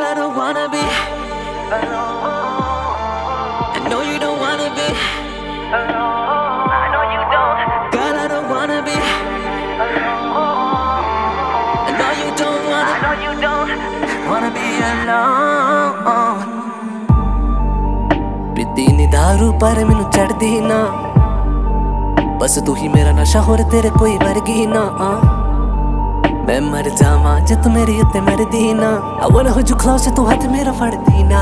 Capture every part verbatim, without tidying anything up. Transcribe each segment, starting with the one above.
I don't wanna be alone. I know you don't wanna be alone. I know you don't. Girl, I don't wanna be alone. I know you don't wanna. I know you don't wanna be alone. पीती नी दारू पर मैनू चढ़दी ना, बस तू ही मेरा नशा होर तेरे कोई वर्गी ना। मैं मर जावां जे तू मेरी उत्ते मरदी ना। I wanna hold you close, तू हाथ मेरा फड़दी ना।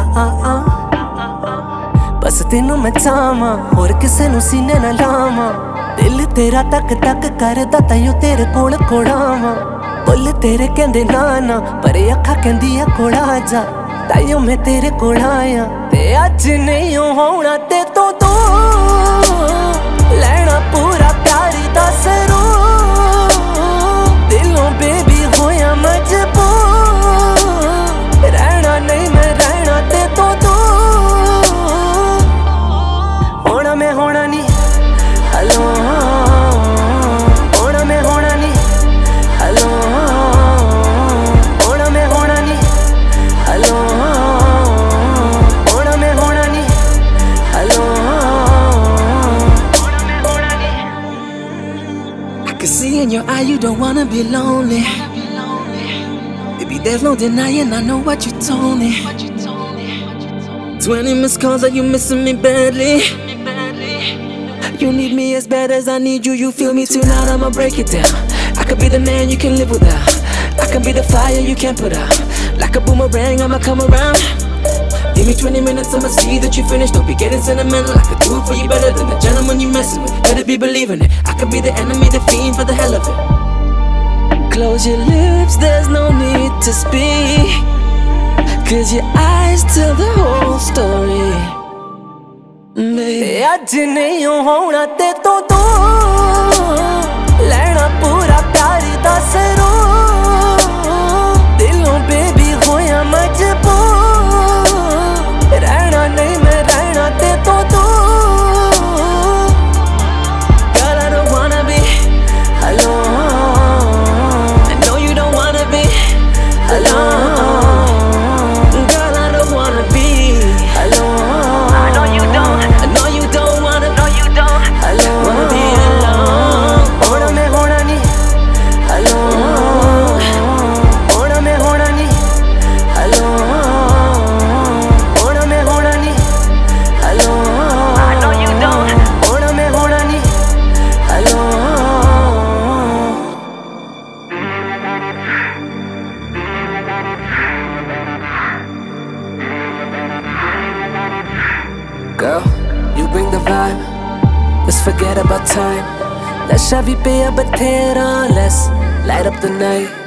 बस तेनू मैं चाहवां होर किसे नू सीने ना लावां। दिल तेरा तक तक करदा ताइयों तेरे कोल कोल आवां। बुल तेरे कहंदे ना ना पर अखां कहंदियां कोल आ जा, ताइयों मैं तेरे कोल आया। ते अज नहीं होना ते तो तू लेना पूरा प्यार दा सरूर। दिलों बेबी होया मजबूर, रहना नहीं मैं रहना ते तो तू। होना मैं होना नहीं हलो, होना मैं होना नहीं हलो, होना मैं होना नहीं हलो, होना मैं होना नहीं हलो, होना मैं होना नहीं। I can see in your eye you don't wanna be lonely. Baby, there's no denying, I know what you told me. Twenty missed calls, are you missing me badly? You need me as bad as I need you. You feel me tonight, I'ma break it down. I could be the man you can live without. I can be the fire you can't put out. Like a boomerang, I'ma come around. Give me twenty minutes, I'ma see that you finished. Don't be getting sentimental, I could do it for you better than the gentleman you messing with. Better be believing it, I could be the enemy, the fiend for the hell of it. Close your lips, there's no need to speak, cause your eyes tell the whole story. Baby, आज नहीं होना ते तो तू लेना पूरा प्यार दा सरूर। दिलों बेबी होया मजबूर, रहना नहीं मैं रहना ते तो तू। Girl, I don't wanna be alone. I know you don't wanna be alone. Girl, I don't wanna be alone. I know you don't. I know you don't wanna. No, you don't. Alone. Wanna be alone. होना मैं होना नहीं alone. होना मैं होना नहीं alone. होना मैं होना नहीं alone. I know you don't. होना मैं होना नहीं alone. Girl, you bring the vibe. Let's forget about time. Let's have you be a bethera. Let's light up the night.